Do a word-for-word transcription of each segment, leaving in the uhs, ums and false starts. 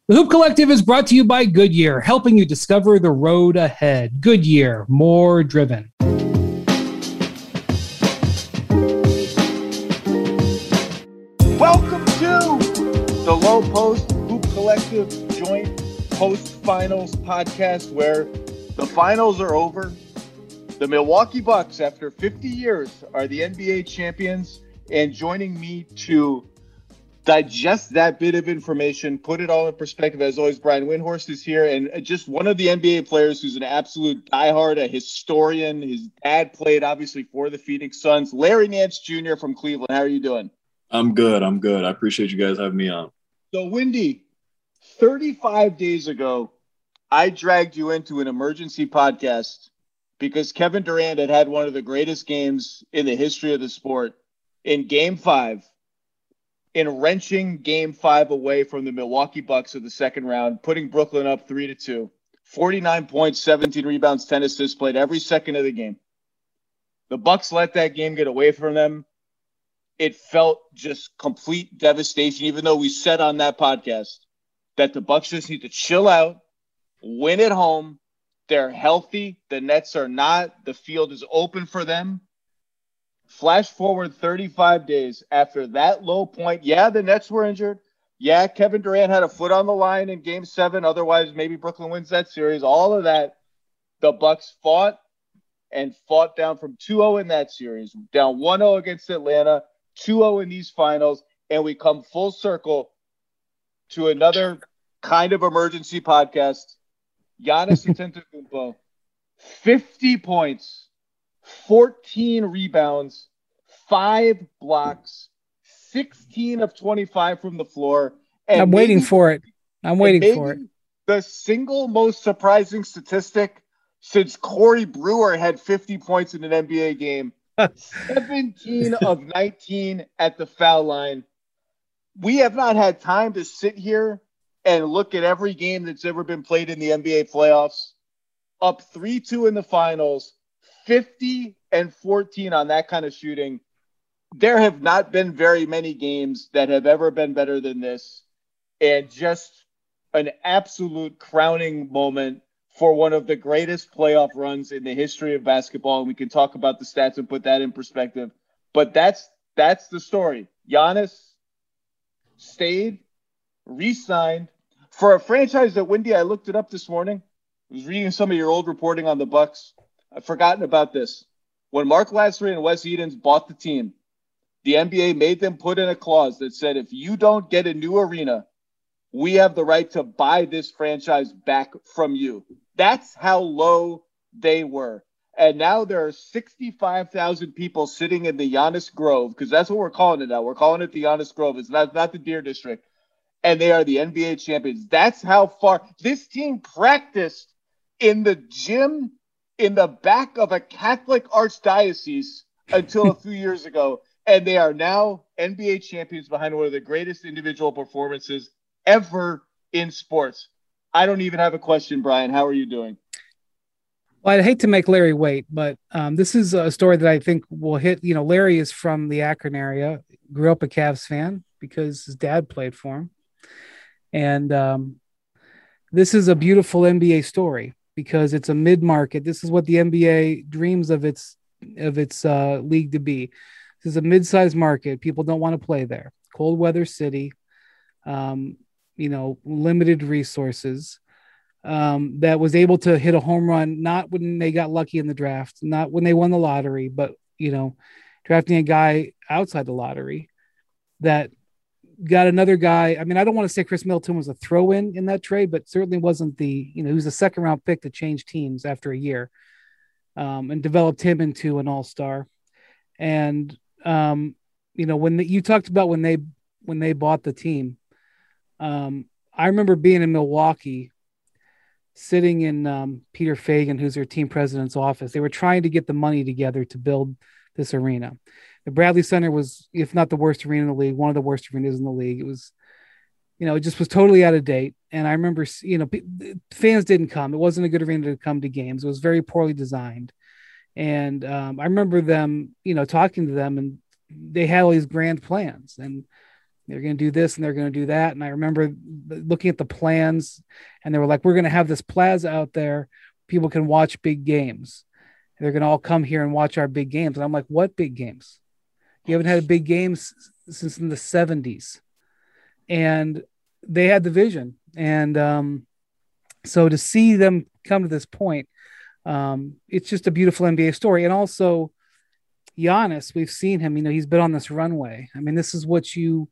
The Hoop Collective is brought to you by Goodyear, helping you discover the road ahead. Goodyear, more driven. Welcome to the Low Post Hoop Collective joint post-finals podcast, where the finals are over. The Milwaukee Bucks, after fifty years, are the N B A champions, and joining me to digest that bit of information, put it all in perspective, as always, Brian Windhorst is here, and just one of the N B A players who's an absolute diehard, a historian. His dad played, obviously, for the Phoenix Suns. Larry Nance Junior from Cleveland. How are you doing? I'm good. I'm good. I appreciate you guys having me on. So, Windy, thirty-five days ago, I dragged you into an emergency podcast because Kevin Durant had had one of the greatest games in the history of the sport in Game five, in wrenching Game five away from the Milwaukee Bucks of the second round, putting Brooklyn up three to two. forty-nine points, seventeen rebounds, ten assists, played every second of the game. The Bucks let that game get away from them. It felt just complete devastation, even though we said on that podcast that the Bucks just need to chill out, win at home. They're healthy. The Nets are not. The field is open for them. Flash forward thirty-five days after that low point. Yeah, the Nets were injured. Yeah, Kevin Durant had a foot on the line in Game seven. Otherwise, maybe Brooklyn wins that series. All of that, the Bucks fought and fought down from two oh in that series, down one oh against Atlanta, two oh in these finals, and we come full circle to another kind of emergency podcast. Giannis Antetokounmpo, fifty points, fourteen rebounds, five blocks, sixteen of twenty-five from the floor. And I'm waiting maybe, for it. I'm waiting for it. The single most surprising statistic since Corey Brewer had fifty points in an N B A game. seventeen of nineteen at the foul line. We have not had time to sit here and look at every game that's ever been played in the N B A playoffs. Up three two in the finals, fifty and fourteen on that kind of shooting. There have not been very many games that have ever been better than this. And just an absolute crowning moment for one of the greatest playoff runs in the history of basketball. And we can talk about the stats and put that in perspective. But that's that's the story. Giannis stayed, re-signed for a franchise that, Wendy, I looked it up this morning. I was reading some of your old reporting on the Bucks. I've forgotten about this. When Mark Lasseter and Wes Edens bought the team, the N B A made them put in a clause that said, if you don't get a new arena, we have the right to buy this franchise back from you. That's how low they were. And now there are sixty-five thousand people sitting in the Giannis Grove, because that's what we're calling it now. We're calling it the Giannis Grove. It's not, not the Deer District. And they are the N B A champions. That's how far this team practiced in the gym in the back of a Catholic archdiocese until a few years ago. And they are now N B A champions behind one of the greatest individual performances ever in sports. I don't even have a question, Brian. How are you doing? Well, I'd hate to make Larry wait, but um, this is a story that I think will hit. You know, Larry is from the Akron area, grew up a Cavs fan because his dad played for him. And um, this is a beautiful N B A story because it's a mid-market. This is what the N B A dreams of its of its uh, league to be. This is a mid-sized market. People don't want to play there. Cold weather city, um, you know, limited resources. Um, that was able to hit a home run, not when they got lucky in the draft, not when they won the lottery, but, you know, drafting a guy outside the lottery that got another guy. I mean, I don't want to say Chris Middleton was a throw-in in that trade, but certainly wasn't the, you know, he was a second round pick to change teams after a year, um, and developed him into an all-star. And, um, you know, when the, you talked about when they, when they bought the team, um, I remember being in Milwaukee, sitting in um, Peter Fagan, who's their team president's office. They were trying to get the money together to build this arena. The Bradley Center was, if not the worst arena in the league, one of the worst arenas in the league. It was, you know, it just was totally out of date. And I remember, you know, fans didn't come. It wasn't a good arena to come to games. It was very poorly designed. And um, I remember them, you know, talking to them, and they had all these grand plans. And They're going to do this and they're going to do that. And I remember looking at the plans, and they were like, we're going to have this plaza out there. People can watch big games. They're going to all come here and watch our big games. And I'm like, what big games? You haven't had a big game since in the seventies. And they had the vision. And um, so to see them come to this point, um, it's just a beautiful N B A story. And also Giannis, we've seen him, you know, he's been on this runway. I mean, this is what you,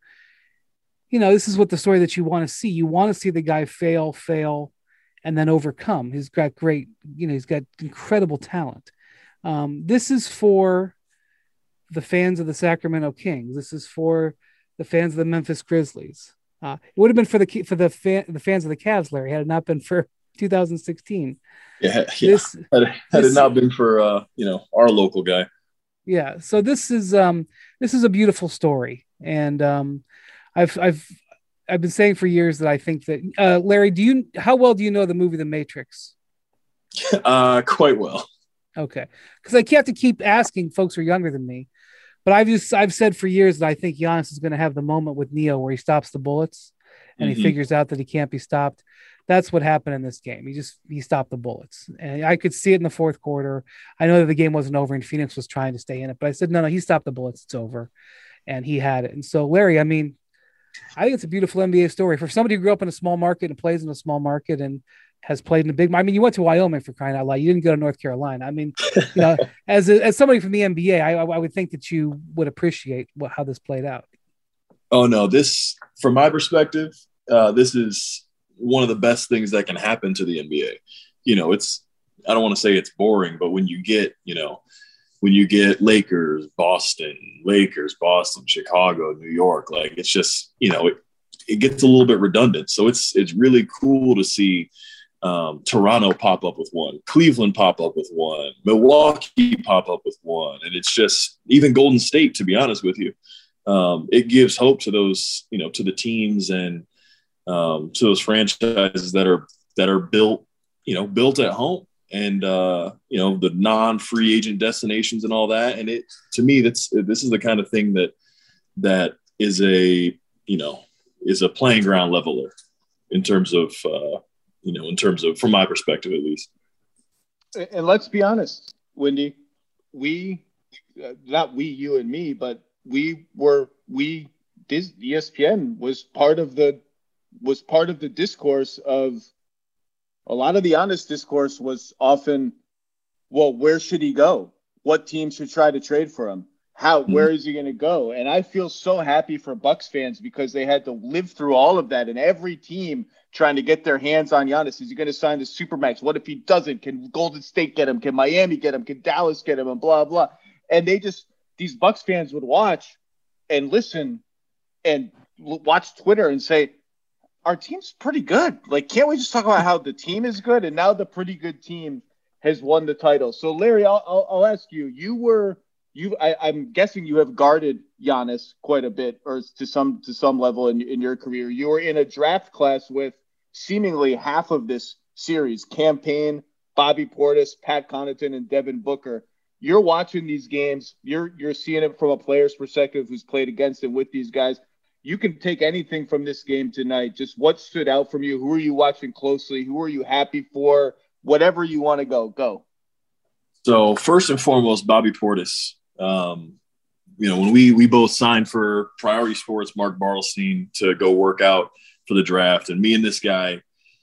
you know, this is what the story that you want to see. You want to see the guy fail, fail, and then overcome. He's got great, you know, he's got incredible talent. Um, this is for the fans of the Sacramento Kings. This is for the fans of the Memphis Grizzlies. Uh, it would have been for the for the fan, the fans of the Cavs, Larry, had it not been for two thousand sixteen. Yeah, yeah. This, had, it, had this, it not been for uh, you know, our local guy. Yeah. So this is um this is a beautiful story, and um, I've I've I've been saying for years that I think that uh, Larry, do you how well do you know the movie The Matrix? Uh, quite well. Okay, because I have to keep asking folks who are younger than me. But I've just I've said for years that I think Giannis is going to have the moment with Neo where he stops the bullets and mm-hmm. he figures out that he can't be stopped. That's what happened in this game. He just he stopped the bullets, and I could see it in the fourth quarter. I know that the game wasn't over and Phoenix was trying to stay in it, but I said no, no, he stopped the bullets. It's over, and he had it. And so Larry, I mean, I think it's a beautiful N B A story for somebody who grew up in a small market and plays in a small market and has played in a big. I mean, you went to Wyoming, for crying out loud. You didn't go to North Carolina. I mean, you know, as a, as somebody from the N B A, I, I would think that you would appreciate what, how this played out. Oh no, this from my perspective, uh, this is one of the best things that can happen to the N B A. You know, it's I don't want to say it's boring, but when you get, you know, when you get Lakers, Boston, Lakers, Boston, Chicago, New York, like it's just, you know, it, it gets a little bit redundant. So it's it's really cool to see um, Toronto pop up with one, Cleveland pop up with one, Milwaukee pop up with one. And it's just even Golden State, to be honest with you. Um, it gives hope to those, you know, to the teams and um, to those franchises that are that are built, you know, built at home. And, uh, you know, the non-free agent destinations and all that. And it, to me, that's, this is the kind of thing that, that is a, you know, is a playing ground leveler in terms of, uh, you know, in terms of, from my perspective, at least. And let's be honest, Wendy, we, uh, not we, you and me, but we were, we, Dis- E S P N was part of the, was part of the discourse of, a lot of the honest discourse was often, well, where should he go? What team should try to trade for him? How, mm-hmm. where is he going to go? And I feel so happy for Bucks fans because they had to live through all of that. And every team trying to get their hands on Giannis. Is he going to sign the Supermax? What if he doesn't? Can Golden State get him? Can Miami get him? Can Dallas get him? And blah, blah. And they just, these Bucks fans would watch and listen and watch Twitter and say, our team's pretty good. Like, can't we just talk about how the team is good? And now the pretty good team has won the title. So, Larry, I'll, I'll, I'll ask you. You were you. I, I'm guessing you have guarded Giannis quite a bit, or to some to some level in in your career. You were in a draft class with seemingly half of this series: Cam Payne, Bobby Portis, Pat Connaughton, and Devin Booker. You're watching these games. You're you're seeing it from a player's perspective who's played against and with these guys. You can take anything from this game tonight. Just what stood out from you? Who are you watching closely? Who are you happy for? Whatever you want to go, go. So first and foremost, Bobby Portis. Um, you know, when we we both signed for Priority Sports, Mark Bartelstein, to go work out for the draft, and me and this guy,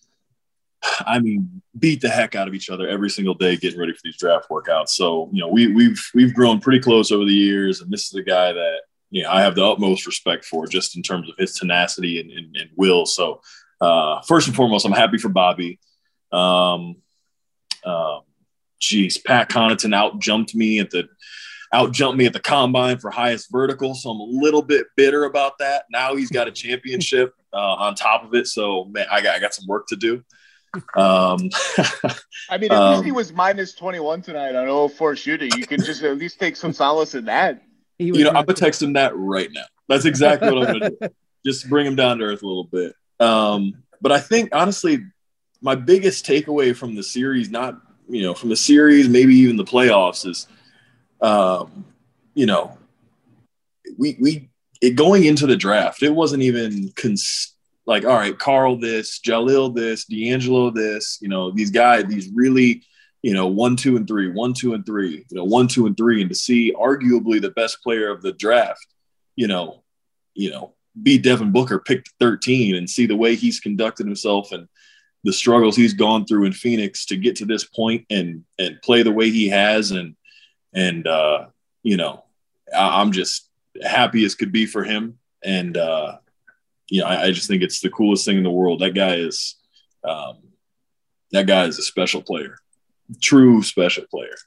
I mean, beat the heck out of each other every single day getting ready for these draft workouts. So, you know, we we've we've grown pretty close over the years, and this is a guy that, you know, I have the utmost respect for, just in terms of his tenacity and, and, and will. So uh, first and foremost, I'm happy for Bobby. Um, um, geez, Pat Connaughton out jumped me at the out jumped me at the combine for highest vertical. So I'm a little bit bitter about that. Now he's got a championship uh, on top of it. So man, I got I got some work to do. Um, I mean, at um, least he was minus twenty-one tonight on oh four shooting. You can just at least take some solace in that. You know, I'm going to text him that right now. That's exactly what I'm going to do. Just bring him down to earth a little bit. Um, but I think, honestly, my biggest takeaway from the series, not, you know, from the series, maybe even the playoffs, is, um, you know, we we it going into the draft, it wasn't even cons- like, all right, Carl this, Jalil this, D'Angelo this, you know, these guys, these really, you know, one, two, and three, one, two, and three, you know, one, two, and three, and to see arguably the best player of the draft, you know, you know, be Devin Booker picked thirteen and see the way he's conducted himself and the struggles he's gone through in Phoenix to get to this point and and play the way he has. And, and uh, you know, I, I'm just happy as could be for him. And, uh, you know, I, I just think it's the coolest thing in the world. That guy is um, that guy is a special player, true special player.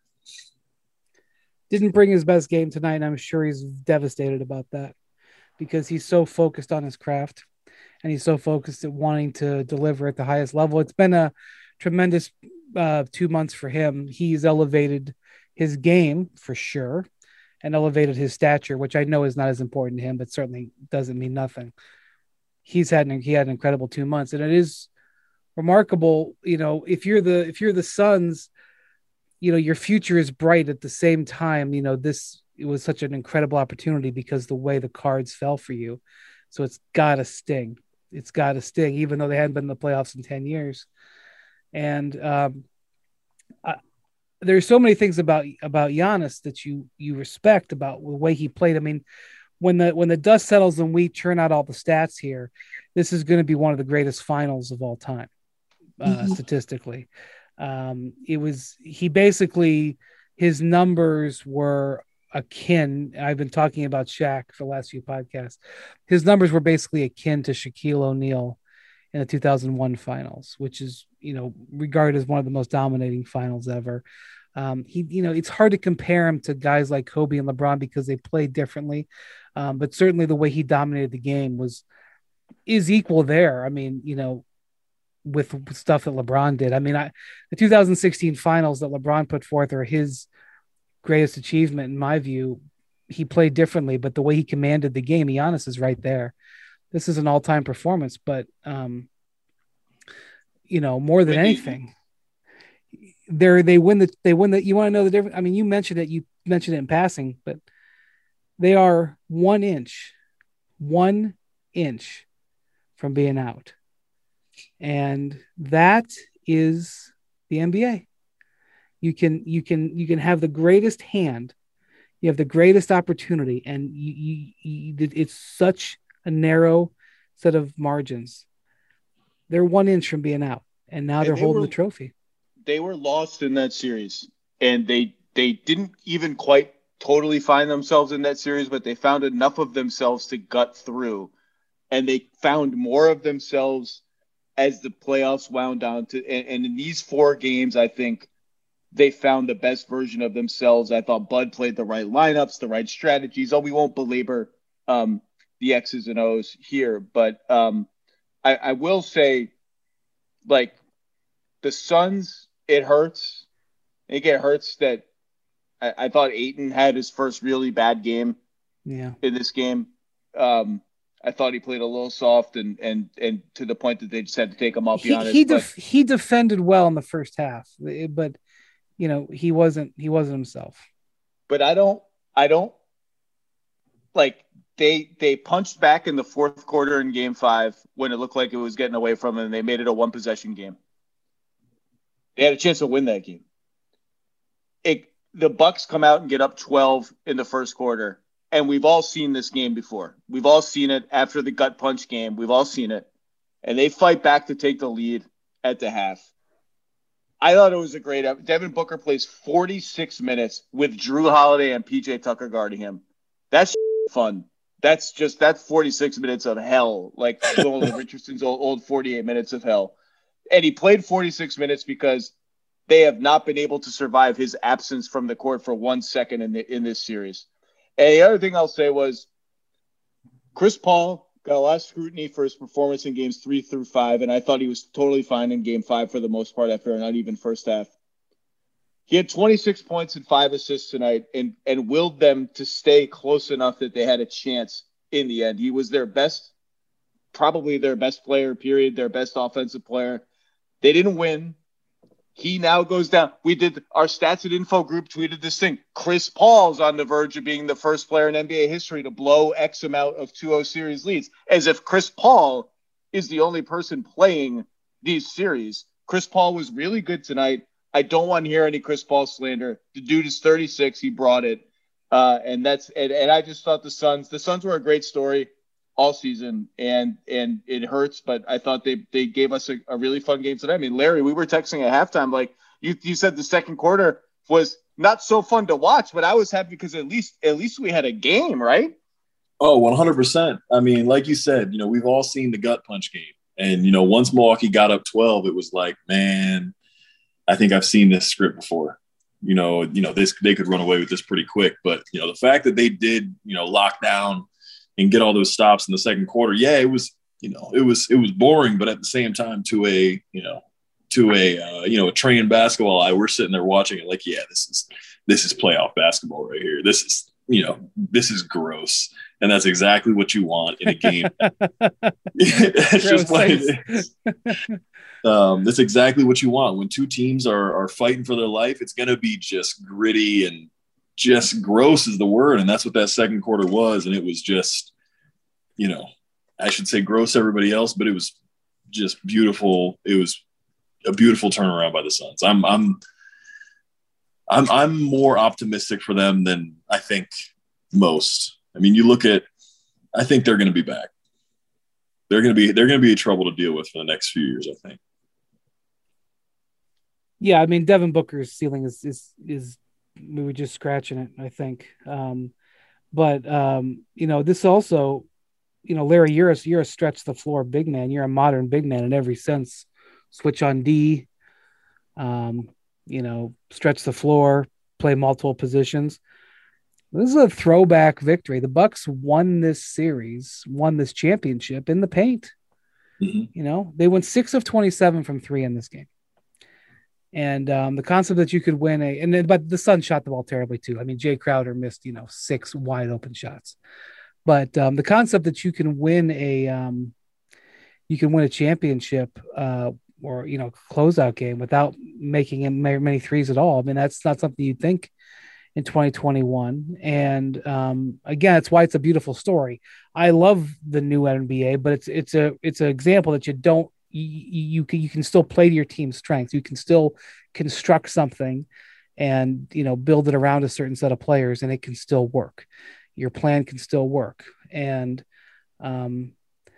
Didn't bring his best game tonight, and I'm sure he's devastated about that because he's so focused on his craft and he's so focused at wanting to deliver at the highest level. It's been a tremendous uh, two months for him. He's elevated his game for sure and elevated his stature, which I know is not as important to him, but certainly doesn't mean nothing. He's had an, he had an incredible two months, and it is remarkable. You know, if you're the if you're the Suns, you know, your future is bright. At the same time, you know, this it was such an incredible opportunity because the way the cards fell for you. So it's got to sting. It's got to sting, even though they hadn't been in the playoffs in ten years. And um, I, there's so many things about about Giannis that you you respect about the way he played. I mean, when the when the dust settles and we churn out all the stats here, this is going to be one of the greatest finals of all time, uh, mm-hmm. statistically. Um, it was he basically his numbers were akin. I've been talking about Shaq for the last few podcasts. His numbers were basically akin to Shaquille O'Neal in the two thousand one finals, which is, you know, regarded as one of the most dominating finals ever. Um, he, you know, it's hard to compare him to guys like Kobe and LeBron because they played differently. Um, but certainly the way he dominated the game was, is equal there. I mean, you know, with stuff that LeBron did. I mean, I, the two thousand sixteen finals that LeBron put forth are his greatest achievement in my view. He played differently, but the way he commanded the game, Giannis is right there. This is an all-time performance, but um, you know, more than anything, there they win the they win the. You want to know the difference? I mean, you mentioned it. You mentioned it in passing, but they are one inch, one inch from being out, and that is the N B A. You can you can you can have the greatest hand, you have the greatest opportunity, and you, you, you it's such a narrow set of margins. They're one inch from being out, and now and they're they holding were, the trophy. They were lost in that series, and they they didn't even quite totally find themselves in that series, but they found enough of themselves to gut through, and they found more of themselves as the playoffs wound down to. And, and in these four games, I think they found the best version of themselves. I thought Bud played the right lineups, the right strategies. Oh, we won't belabor um, the X's and O's here, but um, I, I will say, like, the Suns, it hurts. I think it hurts that I, I thought Ayton had his first really bad game yeah. in this game. Um, I thought he played a little soft and and and to the point that they just had to take him off. He honest, he, def- he defended well in the first half, but you know he wasn't he wasn't himself. But I don't I don't like they they punched back in the fourth quarter in Game Five when it looked like it was getting away from them, and they made it a one possession game. They had a chance to win that game. It, the Bucks come out and get up twelve in the first quarter, and we've all seen this game before. We've all seen it after the gut punch game. We've all seen it. And they fight back to take the lead at the half. I thought it was a great – Devin Booker plays forty-six minutes with Drew Holiday and P J Tucker guarding him. That's fun. That's just – that's forty-six minutes of hell, like Will Richardson's old, old forty-eight minutes of hell. And he played forty-six minutes because they have not been able to survive his absence from the court for one second in the, in this series. And the other thing I'll say was Chris Paul got a lot of scrutiny for his performance in games three through five, and I thought he was totally fine in game five for the most part after an uneven first half. He had twenty-six points and five assists tonight and, and willed them to stay close enough that they had a chance in the end. He was their best, probably their best player, period, their best offensive player. They didn't win. He now goes down. We did our stats and info group tweeted this thing. Chris Paul's on the verge of being the first player in N B A history to blow X amount of two oh series leads, as if Chris Paul is the only person playing these series. Chris Paul was really good tonight. I don't want to hear any Chris Paul slander. The dude is thirty-six. He brought it. Uh, and that's and, and I just thought the Suns, the Suns were a great story all season, and and it hurts, but I thought they they gave us a, a really fun game tonight. I mean, Larry, we were texting at halftime, like you you said the second quarter was not so fun to watch, but I was happy because at least at least we had a game, right? Oh, one hundred percent. I mean, like you said, you know, we've all seen the gut punch game. And, you know, once Milwaukee got up twelve, it was like, man, I think I've seen this script before. You know, you know, this they could run away with this pretty quick. But, you know, the fact that they did, you know, lock down and get all those stops in the second quarter, yeah, it was, you know, it was it was boring, but at the same time, to a, you know, to a, uh, you know, a trained basketball eye, we're sitting there watching it like, yeah, this is this is playoff basketball right here. This is, you know, this is gross. And that's exactly what you want in a game. It's just what it is. Um, that's exactly what you want. When two teams are are fighting for their life, it's going to be just gritty and just gross is the word. And that's what that second quarter was. And it was just, you know, I should say gross everybody else, but it was just beautiful. It was a beautiful turnaround by the Suns. I'm, I'm, I'm, I'm more optimistic for them than I think most. I mean, you look at, I think they're going to be back. They're going to be, they're going to be a trouble to deal with for the next few years, I think. Yeah. I mean, Devin Booker's ceiling is, is, is, we were just scratching it, I think. Um, but, um, you know, this also, you know, Larry, you're a, you're a stretch the floor big man. You're a modern big man in every sense. Switch on D, um, you know, stretch the floor, play multiple positions. This is a throwback victory. The Bucks won this series, won this championship in the paint. Mm-hmm. You know, they went six of twenty-seven from three in this game. And um, the concept that you could win a, and then, but the Suns shot the ball terribly too. I mean, Jay Crowder missed, you know, six wide open shots. But um, the concept that you can win a, um, you can win a championship uh, or, you know, closeout game without making many threes at all. I mean, that's not something you'd think in twenty twenty-one. And um, again, that's why it's a beautiful story. I love the new N B A, but it's, it's a, it's an example that you don't, you, you can, you can still play to your team's strengths. You can still construct something and, you know, build it around a certain set of players and it can still work. Your plan can still work. And um,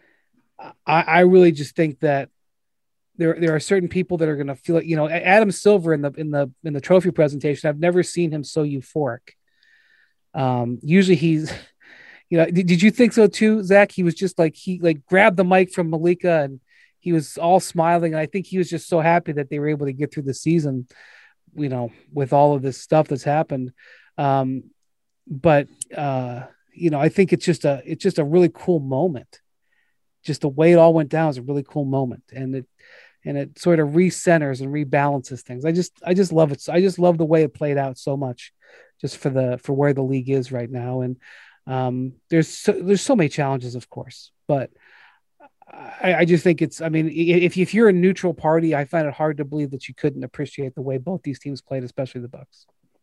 I, I really just think that there, there are certain people that are going to feel like, you know, Adam Silver in the, in the, in the trophy presentation, I've never seen him so euphoric. Um, usually he's, you know, did, did you think so too, Zach? He was just like, he like grabbed the mic from Malika and he was all smiling. And I think he was just so happy that they were able to get through the season, you know, with all of this stuff that's happened. Um, but, uh, you know, I think it's just a, it's just a really cool moment. Just the way it all went down is a really cool moment. And it, and it sort of recenters and rebalances things. I just, I just love it. I just love the way it played out so much just for the, for where the league is right now. And um, there's, so, there's so many challenges, of course, but I, I just think it's, I mean, if, if you're a neutral party, I find it hard to believe that you couldn't appreciate the way both these teams played, especially the Bucks.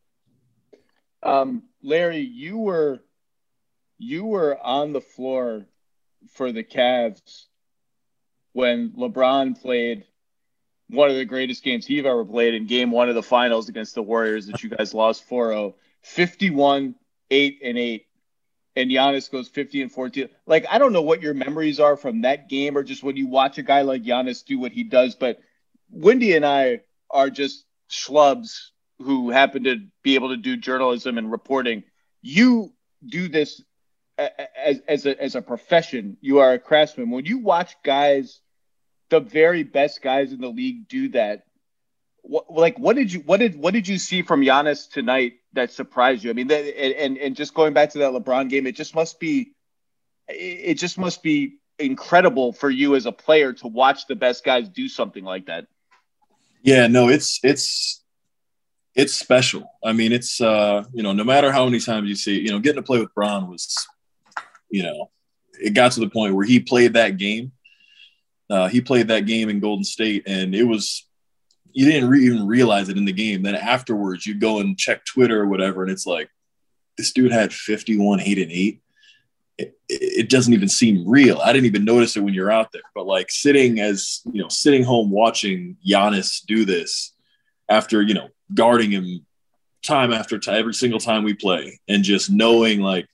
Um, Larry, you were, you were on the floor for the Cavs when LeBron played one of the greatest games he've ever played in game one of the finals against the Warriors that you guys lost four oh, fifty-one, eight and eight. And Giannis goes fifty and fourteen. Like, I don't know what your memories are from that game or just when you watch a guy like Giannis do what he does, but Wendy and I are just schlubs who happen to be able to do journalism and reporting. You do this as, as, a, as a profession. You are a craftsman. When you watch guys, the very best guys in the league do that, what, like, what did you, what did, what did you see from Giannis tonight that surprised you? I mean, that, and, and just going back to that LeBron game, it just must be, it just must be incredible for you as a player to watch the best guys do something like that. Yeah, no, it's, it's, it's special. I mean, it's, uh, you know, no matter how many times you see, you know, getting to play with Bron was, you know, it got to the point where he played that game. Uh, he played that game in Golden State and it was, you didn't re- even realize it in the game. Then afterwards, you go and check Twitter or whatever, and it's like, this dude had fifty-one, eight, and eight. It, it doesn't even seem real. I didn't even notice it when you're out there. But like sitting as, you know, sitting home watching Giannis do this after, you know, guarding him time after time, every single time we play, and just knowing like,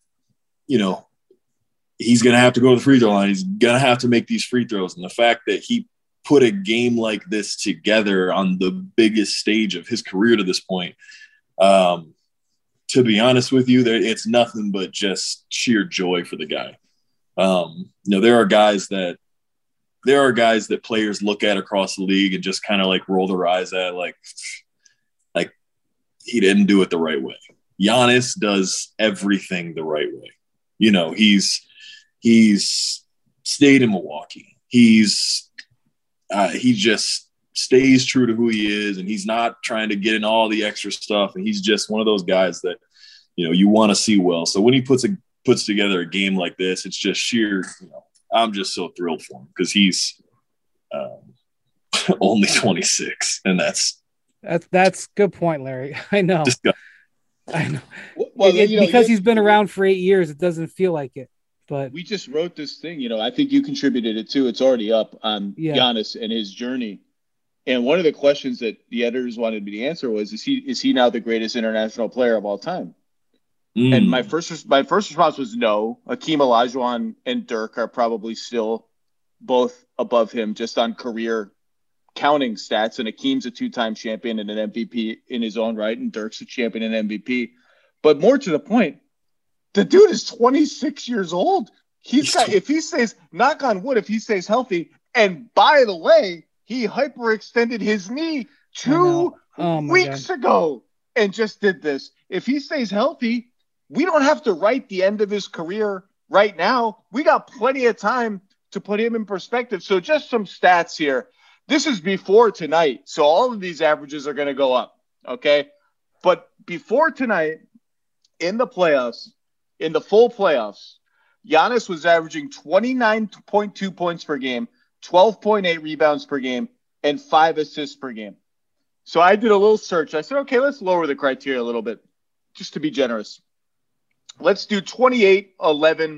you know, he's going to have to go to the free throw line. He's going to have to make these free throws. And the fact that he put a game like this together on the biggest stage of his career to this point, um, to be honest with you, there, it's nothing but just sheer joy for the guy. Um, you know, there are guys that there are guys that players look at across the league and just kind of like roll their eyes at, like, like he didn't do it the right way. Giannis does everything the right way. You know, he's he's stayed in Milwaukee. He's uh, he just stays true to who he is, and he's not trying to get in all the extra stuff. And he's just one of those guys that, you know, you want to see well. So when he puts a puts together a game like this, it's just sheer, you know, I'm just so thrilled for him because he's um, only twenty-six, and that's that's that's good point, Larry. I know. Disgusting. I know. Well, it, it, you know, because you, he's been around for eight years, it doesn't feel like it. But we just wrote this thing, you know, I think you contributed it too. It's already up on yeah. Giannis and his journey. And one of the questions that the editors wanted me to answer was, is he is he now the greatest international player of all time? Mm. And my first my first response was no. Hakeem Olajuwon and Dirk are probably still both above him just on career counting stats. And Hakeem's a two-time champion and an M V P in his own right, and Dirk's a champion and M V P. But more to the point, the dude is twenty-six years old. He's got, if he stays, knock on wood, if he stays healthy, and by the way, he hyperextended his knee two oh weeks God. ago and just did this. If he stays healthy, we don't have to write the end of his career right now. We got plenty of time to put him in perspective. So just some stats here. This is before tonight, so all of these averages are going to go up, okay? But before tonight, in the playoffs, in the full playoffs, Giannis was averaging twenty-nine point two points per game, twelve point eight rebounds per game, and five assists per game. So I did a little search. I said, okay, let's lower the criteria a little bit, just to be generous. Let's do twenty-eight, eleven,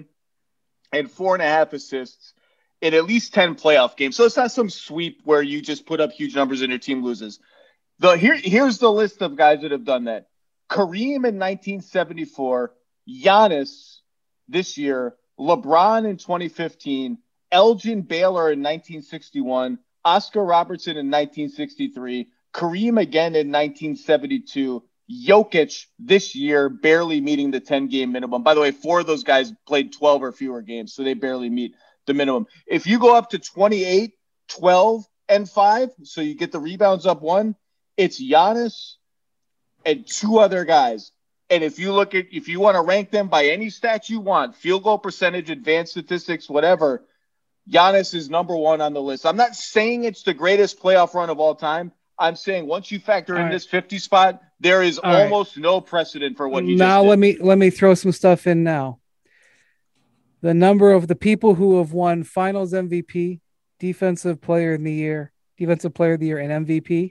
and four and a half assists in at least ten playoff games. So it's not some sweep where you just put up huge numbers and your team loses. The here, Here's the list of guys that have done that. Kareem in nineteen seventy-four, Giannis this year, LeBron in twenty fifteen, Elgin Baylor in nineteen sixty-one, Oscar Robertson in nineteen sixty-three, Kareem again in nineteen seventy-two, Jokic this year barely meeting the ten-game minimum. By the way, four of those guys played twelve or fewer games, so they barely meet the minimum. If you go up to twenty-eight, twelve, and five, so you get the rebounds up one, it's Giannis and two other guys. And if you look at, if you want to rank them by any stat you want, field goal percentage, advanced statistics, whatever, Giannis is number one on the list. I'm not saying it's the greatest playoff run of all time. I'm saying once you factor all in right. this fifty spot, there is all almost right. no precedent for what he now just did. let me let me throw some stuff in now. The number of the people who have won Finals M V P, Defensive Player of the Year, Defensive Player of the Year, and M V P: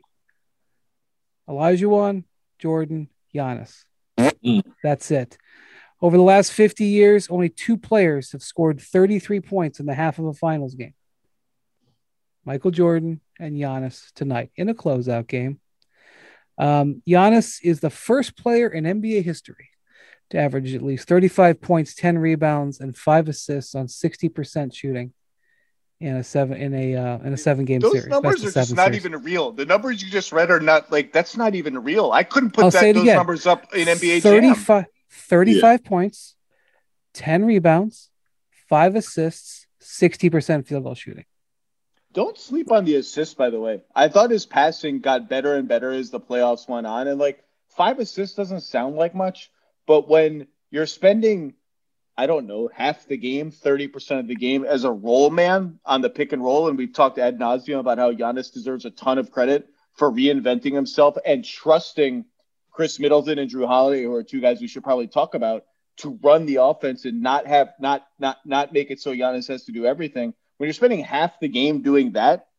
Olajuwon, Jordan, Giannis. Mm. That's it. Over the last fifty years, only two players have scored thirty-three points in the half of a finals game. Michael Jordan and Giannis tonight in a closeout game. Um, Giannis is the first player in N B A history to average at least thirty-five points, ten rebounds, and five assists on sixty percent shooting in a seven in a uh, in a seven game those series. Those numbers are just not series. even real. The numbers you just read are not like that's not even real. I couldn't put that, those again. numbers up in N B A thirty-five, Jam. thirty-five yeah. points, ten rebounds, five assists, sixty percent field goal shooting. Don't sleep on the assists, by the way. I thought his passing got better and better as the playoffs went on. And like five assists doesn't sound like much, but when you're spending, I don't know, half the game, thirty percent of the game as a roll man on the pick and roll, and we've talked ad nauseum about how Giannis deserves a ton of credit for reinventing himself and trusting Chris Middleton and Drew Holiday, who are two guys we should probably talk about, to run the offense and not have not not not make it so Giannis has to do everything. When you're spending half the game doing that,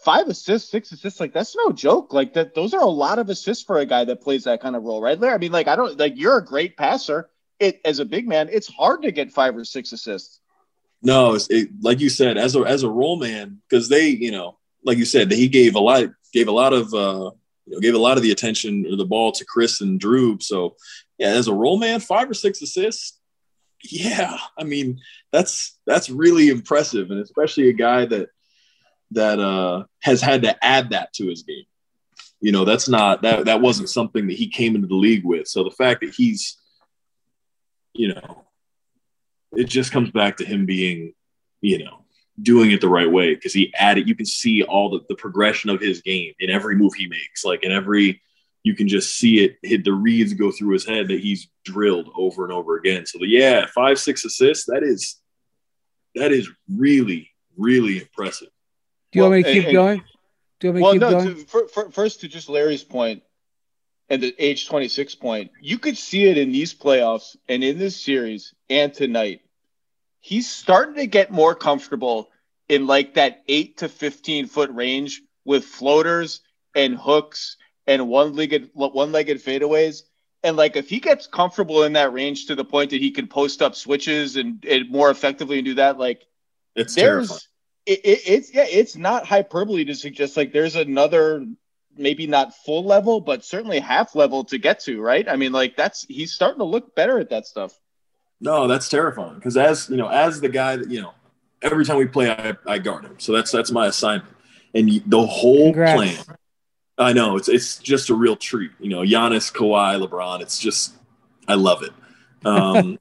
five assists, six assists, like that's no joke. Like that, those are a lot of assists for a guy that plays that kind of role, right there. I mean, like I don't like you're a great passer. It as a big man, it's hard to get five or six assists. No, it's, it, like you said, as a as a role man, because they, you know, like you said, he gave a lot, gave a lot of, uh, you know, gave a lot of the attention or the ball to Chris and Drew. So, yeah, as a role man, five or six assists, yeah, I mean, that's that's really impressive, and especially a guy that that uh, has had to add that to his game. You know, that's not that that wasn't something that he came into the league with. So the fact that he's, you know, it just comes back to him being, you know, doing it the right way, because he added, you can see all the, the progression of his game in every move he makes. Like in every, you can just see it, hit the reads go through his head that he's drilled over and over again. So the, yeah, five, six assists, that is, that is really, really impressive. Do you well, want me to keep and, going? Do you want me well, to keep no, going? to, for, for, first to just Larry's point and the age twenty-six point, you could see it in these playoffs and in this series and tonight. He's starting to get more comfortable in like that eight to fifteen foot range with floaters and hooks and one-legged one-legged fadeaways. And like if he gets comfortable in that range to the point that he can post up switches and, and more effectively and do that, like it's there's terrifying. It, it, it's yeah, it's not hyperbole to suggest like there's another, maybe not full level, but certainly half level to get to, right? I mean, like that's he's starting to look better at that stuff. No, that's terrifying, because as you know, as the guy that, you know, every time we play, I, I guard him. So that's that's my assignment. And the whole Congrats. plan, I know it's it's just a real treat. You know, Giannis, Kawhi, LeBron. It's just, I love it. Um,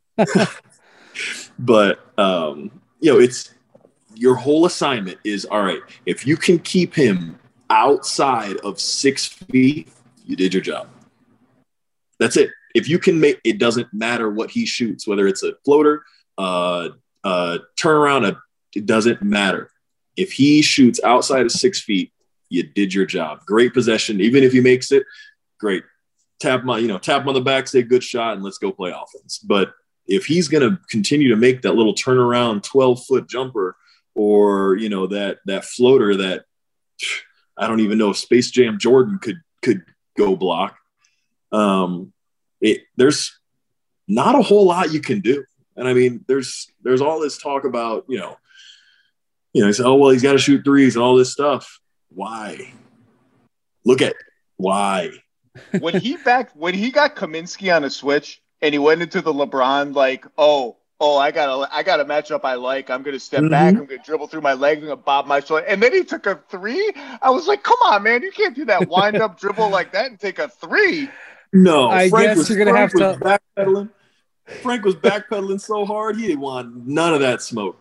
but um, you know, it's your whole assignment is, all right, if you can keep him outside of six feet, you did your job. That's it. If you can make, it doesn't matter what he shoots, whether it's a floater, uh, uh, turnaround, a, it doesn't matter. If he shoots outside of six feet, you did your job. Great possession. Even if he makes it, great. Tap him on, you know, tap him on the back, say good shot, and let's go play offense. But if he's going to continue to make that little turnaround twelve foot jumper, or, you know, that, that floater that I don't even know if Space Jam Jordan could, could go block. Um, It, there's not a whole lot you can do. And I mean, there's, there's all this talk about, you know, you know, he said, oh, well, he's got to shoot threes and all this stuff. Why? Look at why. When he back, when he got Kaminsky on a switch and he went into the LeBron, like, oh, oh, I got a, I got a matchup I like. I'm going to step mm-hmm. back. I'm going to dribble through my legs. I'm going to bob my shoulder. And then he took a three. I was like, come on, man. You can't do that wind up dribble like that and take a three. No, I Frank guess was, you're gonna Frank have was to backpedaling. Frank was backpedaling so hard he didn't want none of that smoke.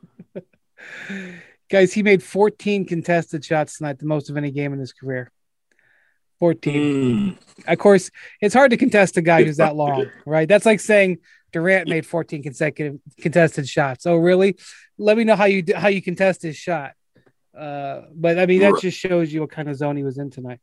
Guys, he made fourteen contested shots tonight, the most of any game in his career. fourteen. Mm. Of course, it's hard to contest a guy who's that long, right? That's like saying Durant made fourteen consecutive contested shots. Oh, really? Let me know how you how you contest his shot. Uh, but I mean, that just shows you what kind of zone he was in tonight.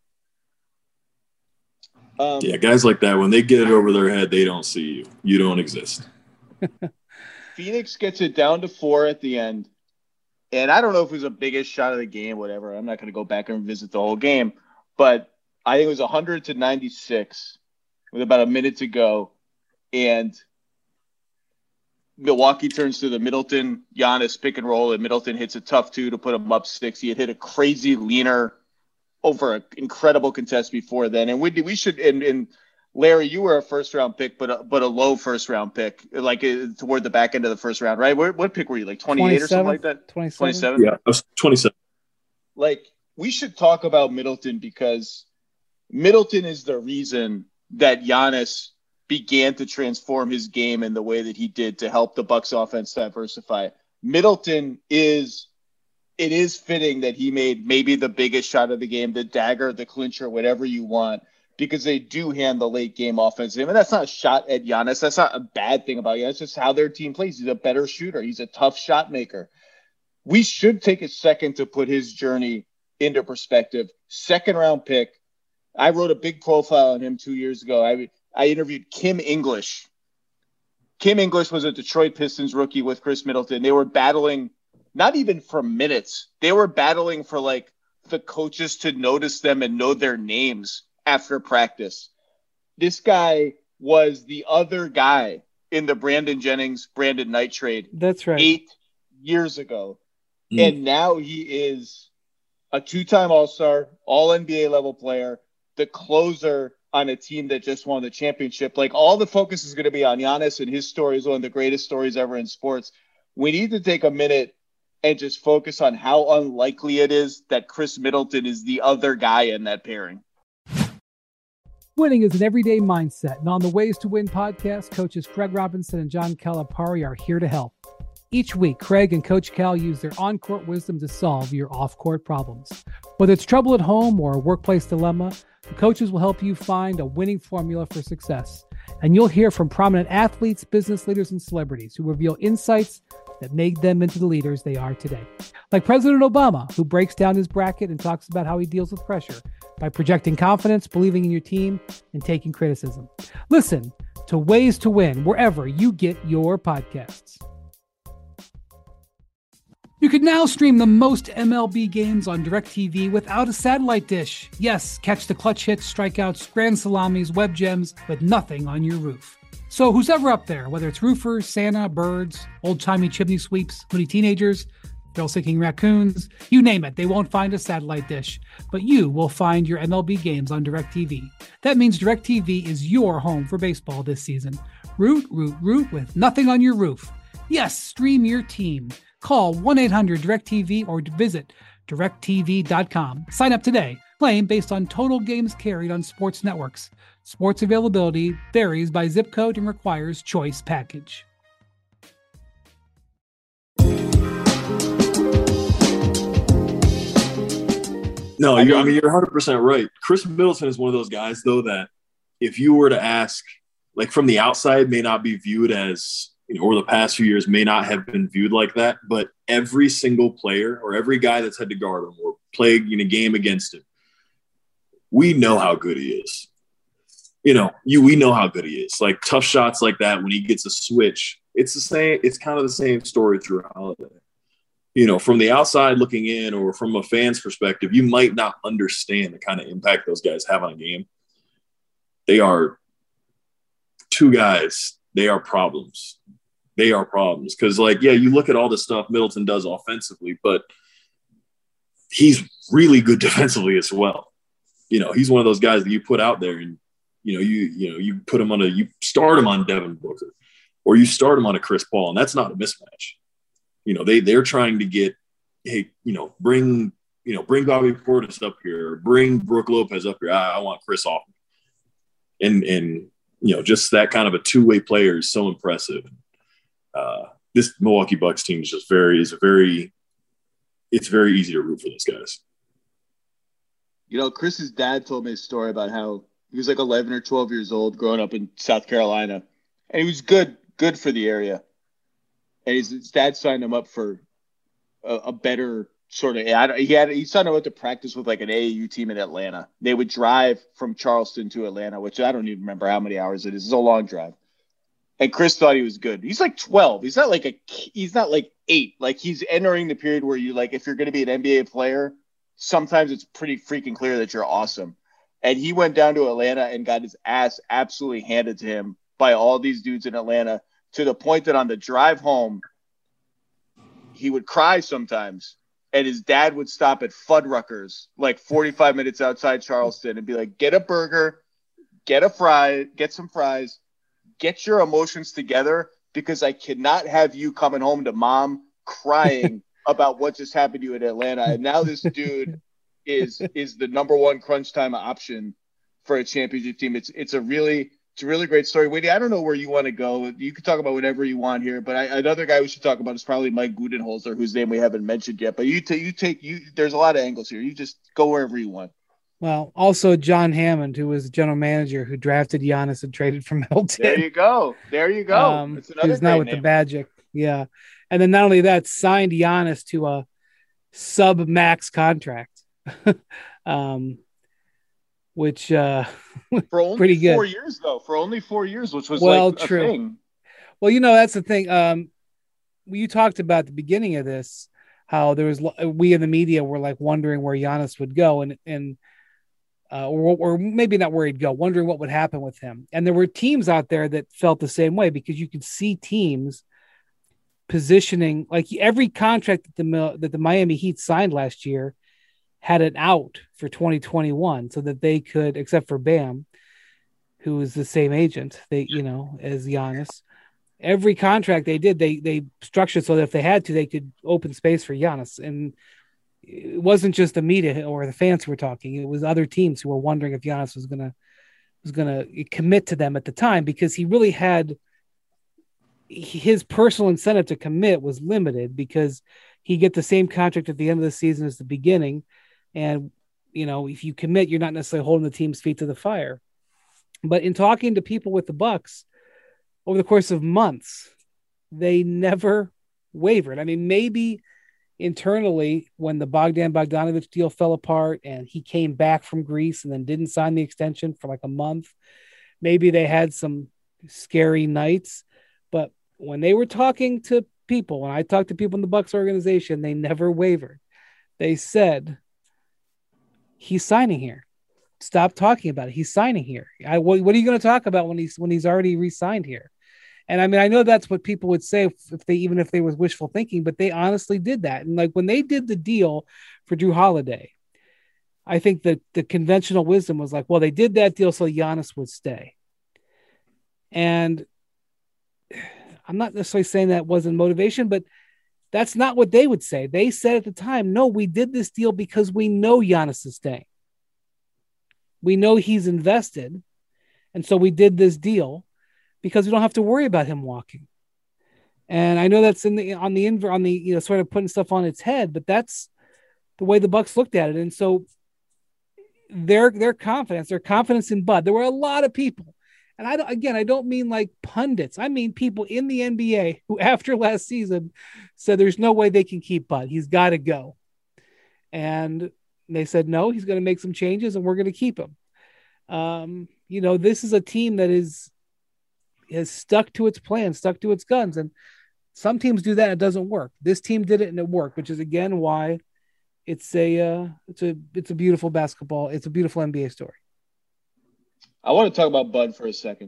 Um, yeah, guys like that, when they get it over their head, they don't see you. You don't exist. Phoenix gets it down to four at the end. And I don't know if it was the biggest shot of the game, whatever. I'm not going to go back and revisit the whole game. But I think it was one hundred to ninety-six with about a minute to go. And Milwaukee turns to the Middleton, Giannis pick and roll, and Middleton hits a tough two to put him up six. He had hit a crazy leaner over an incredible contest before then. And we we should and, and Larry, you were a first round pick, but a, but a low first round pick, like uh, toward the back end of the first round, right? What, what pick were you, like twenty-eight or something like that? twenty-seven. twenty-seven? Yeah, I was twenty-seven. Like, we should talk about Middleton, because Middleton is the reason that Giannis began to transform his game in the way that he did to help the Bucks offense diversify. Middleton is It is fitting that he made maybe the biggest shot of the game, the dagger, the clincher, whatever you want, because they do hand the late game offense. I mean, that's not a shot at Giannis. That's not a bad thing about Giannis. It's just how their team plays. He's a better shooter. He's a tough shot maker. We should take a second to put his journey into perspective. Second round pick. I wrote a big profile on him two years ago. I, I interviewed Kim English. Kim English was a Detroit Pistons rookie with Chris Middleton. They were battling not even for minutes. They were battling for like the coaches to notice them and know their names after practice. This guy was the other guy in the Brandon Jennings, Brandon Knight trade. That's right. Eight years ago. Mm. And now he is a two-time All-Star, all N B A level player, the closer on a team that just won the championship. Like, all the focus is going to be on Giannis, and his story is one of the greatest stories ever in sports. We need to take a minute and just focus on how unlikely it is that Chris Middleton is the other guy in that pairing. Winning is an everyday mindset, and on the Ways to Win podcast, coaches Craig Robinson and John Calipari are here to help. Each week, Craig and Coach Cal use their on-court wisdom to solve your off-court problems. Whether it's trouble at home or a workplace dilemma, the coaches will help you find a winning formula for success. And you'll hear from prominent athletes, business leaders, and celebrities who reveal insights that made them into the leaders they are today. Like President Obama, who breaks down his bracket and talks about how he deals with pressure by projecting confidence, believing in your team, and taking criticism. Listen to Ways to Win wherever you get your podcasts. You can now stream the most M L B games on DirecTV without a satellite dish. Yes, catch the clutch hits, strikeouts, grand salamis, web gems, with nothing on your roof. So who's ever up there, whether it's roofers, Santa, birds, old-timey chimney sweeps, moody teenagers, thrill-seeking raccoons, you name it, they won't find a satellite dish. But you will find your M L B games on DirecTV. That means DirecTV is your home for baseball this season. Root, root, root with nothing on your roof. Yes, stream your team. Call one eight hundred direct T V or visit direct T V dot com. Sign up today. Claim based on total games carried on sports networks. Sports availability varies by zip code and requires choice package. No, you, I mean, you're one hundred percent right. Chris Middleton is one of those guys, though, that if you were to ask, like from the outside, may not be viewed as, you know, over the past few years may not have been viewed like that, but every single player or every guy that's had to guard him or play in a game against him, we know how good he is. You know, you we know how good he is. Like tough shots like that when he gets a switch, it's the same. It's kind of the same story through Holiday. You know, from the outside looking in or from a fan's perspective, you might not understand the kind of impact those guys have on a game. They are two guys. They are problems. They are problems. Because, like, yeah, you look at all the stuff Middleton does offensively, but he's really good defensively as well. You know, he's one of those guys that you put out there and, you know, you you know, you put him on a – you start him on Devin Booker or you start him on a Chris Paul, and that's not a mismatch. You know, they, they're trying to get, hey, you know, bring, you know, bring Bobby Portis up here, bring Brook Lopez up here. I, I want Chris off. And, and, you know, just that kind of a two-way player is so impressive. Uh, this Milwaukee Bucks team is just very, is a very, it's very easy to root for those guys. You know, Chris's dad told me a story about how he was like eleven or twelve years old growing up in South Carolina, and he was good, good for the area. And his, his dad signed him up for a, a better sort of. He had he signed him up to practice with like an A A U team in Atlanta. They would drive from Charleston to Atlanta, which I don't even remember how many hours it is. It's a long drive. And Chris thought he was good. He's like twelve. He's not like a. He's not like eight. Like he's entering the period where you like if you're going to be an N B A player, sometimes it's pretty freaking clear that you're awesome. And he went down to Atlanta and got his ass absolutely handed to him by all these dudes in Atlanta, to the point that on the drive home, he would cry sometimes. And his dad would stop at Fuddruckers, like forty-five minutes outside Charleston, and be like, get a burger, get a fry, get some fries, get your emotions together, because I cannot have you coming home to mom crying about what just happened to you in Atlanta. And now this dude is is the number one crunch time option for a championship team. It's it's a really It's a really great story. Wade, I don't know where you want to go. You can talk about whatever you want here, but I, another guy we should talk about is probably Mike Budenholzer, whose name we haven't mentioned yet. But you, t- you take you. There's a lot of angles here. You just go wherever you want. Well, also John Hammond, who was the general manager who drafted Giannis and traded for Middleton. There you go. There you go. Um, who's now with name. the Magic. Yeah, and then not only that, signed Giannis to a sub max contract. um. Which uh, for only pretty good. four years though, for only four years, which was well, like a true. thing. Well, you know, that's the thing. Um, you talked about the beginning of this. how there was we in the media were like wondering where Giannis would go, and and uh, or, or maybe not where he'd go, wondering what would happen with him. And there were teams out there that felt the same way, because you could see teams positioning, like every contract that the that the Miami Heat signed last year had an out for twenty twenty-one, so that they could, except for Bam, who is the same agent, they you know as Giannis. Every contract they did, they they structured so that if they had to, they could open space for Giannis. And it wasn't just the media or the fans who were talking; it was other teams who were wondering if Giannis was gonna was gonna commit to them at the time, because he really had his personal incentive to commit was limited, because he get the same contract at the end of the season as the beginning, and you know if you commit, you're not necessarily holding the team's feet to the fire. But in talking to people with the Bucks over the course of months, they never wavered. I mean, maybe internally when the Bogdan Bogdanovic deal fell apart and he came back from Greece and then didn't sign the extension for like a month, maybe they had some scary nights. But when they were talking to people, when I talked to people in the Bucks organization, they never wavered. They said, he's signing here. Stop talking about it. He's signing here. I, what, what are you going to talk about when he's when he's already re-signed here? And I mean, I know that's what people would say if, if they, even if they was wishful thinking, but they honestly did that. And like when they did the deal for Drew Holiday, I think that the conventional wisdom was like, well, they did that deal so Giannis would stay. And I'm not necessarily saying that wasn't motivation, but that's not what they would say. They said at the time, no, we did this deal because we know Giannis is staying. We know he's invested. And so we did this deal because we don't have to worry about him walking. And I know that's in the on the inver on the you know sort of putting stuff on its head, but that's the way the Bucks looked at it. And so their their confidence, their confidence in Bud. There were a lot of people, and I don't, again I don't mean like pundits. I mean people in the N B A who after last season said there's no way they can keep Bud. He's got to go. And they said no, he's going to make some changes, and we're going to keep him. Um, you know, this is a team that is. has stuck to its plan, stuck to its guns. And some teams do that. And it doesn't work. This team did it and it worked, which is again, why it's a, uh, it's a, it's a beautiful basketball. It's a beautiful N B A story. I want to talk about Bud for a second,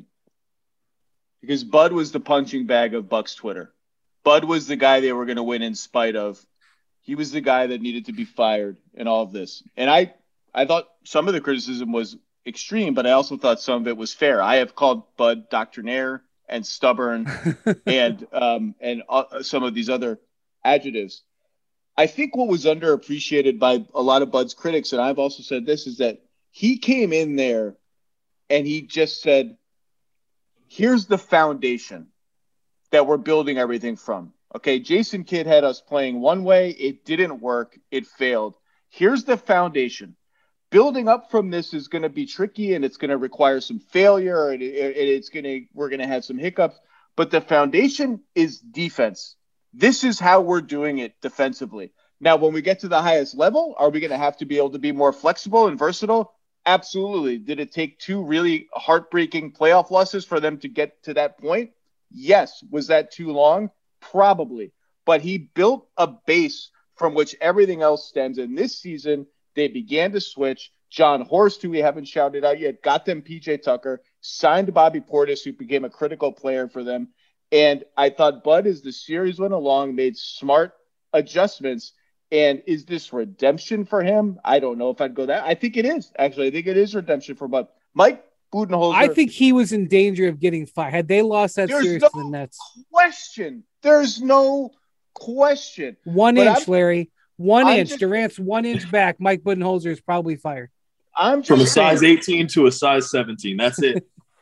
because Bud was the punching bag of Bucks Twitter. Bud was the guy they were going to win in spite of. He was the guy that needed to be fired in all of this. And I, I thought some of the criticism was extreme, but I also thought some of it was fair. I have called Bud doctrinaire and stubborn and um, and uh, some of these other adjectives. I think what was underappreciated by a lot of Bud's critics, and I've also said this, is that he came in there and he just said, here's the foundation that we're building everything from. Okay, Jason Kidd had us playing one way. It didn't work. It failed. Here's the foundation. Building up from this is going to be tricky, and it's going to require some failure, and it, it, it's going to we're going to have some hiccups. But the foundation is defense. This is how we're doing it defensively. Now, when we get to the highest level, are we going to have to be able to be more flexible and versatile? Absolutely. Did it take two really heartbreaking playoff losses for them to get to that point? Yes. Was that too long? Probably. But he built a base from which everything else stems. And this season, they began to switch. John Horst, who we haven't shouted out yet, got them P J Tucker, signed Bobby Portis, who became a critical player for them. And I thought Bud, as the series went along, made smart adjustments. And is this redemption for him? I don't know if I'd go that. I think it is. Actually, I think it is redemption for Bud. Mike Budenholzer. I think he was in danger of getting fired. Had they lost that series no to the Nets. Question. There's no question. One but inch, I'm, Larry. One I'm inch. just, Durant's one inch back. Mike Budenholzer is probably fired. I'm just From a saying, size eighteen to a size seventeen. That's it.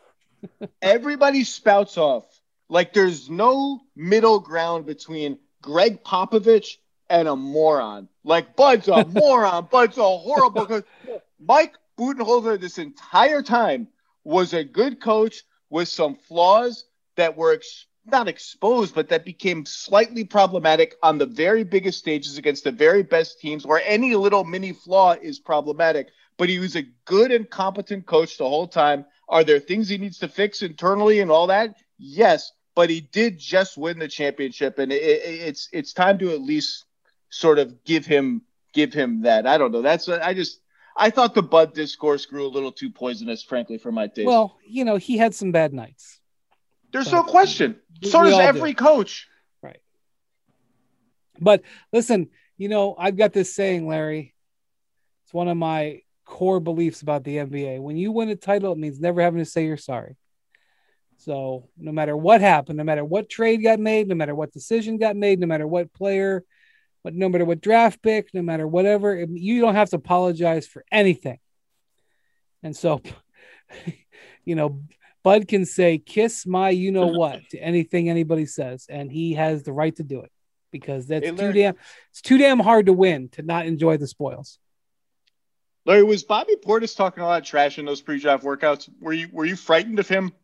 Everybody spouts off like there's no middle ground between Greg Popovich and a moron. Like Bud's a moron. Bud's a horrible. Mike Budenholzer this entire time was a good coach with some flaws that were ex- not exposed, but that became slightly problematic on the very biggest stages against the very best teams, where any little mini flaw is problematic. But he was a good and competent coach the whole time. Are there things he needs to fix internally and all that? Yes, but he did just win the championship, and it, it, it's it's time to at least sort of give him give him that. I don't know. That's I just I thought the Bud discourse grew a little too poisonous, frankly, for my taste. Well, you know, he had some bad nights. There's but, no question. So does every do. coach. Right. But listen, you know, I've got this saying, Larry. It's one of my core beliefs about the N B A. When you win a title, it means never having to say you're sorry. So no matter what happened, no matter what trade got made, no matter what decision got made, no matter what player, but no matter what draft pick, no matter whatever, you don't have to apologize for anything. And so, you know, Bud can say, kiss my you know what to anything anybody says, and he has the right to do it because that's too damn it's too damn hard to win to not enjoy the spoils. Larry, was Bobby Portis talking a lot of trash in those pre-draft workouts? Were you were you frightened of him?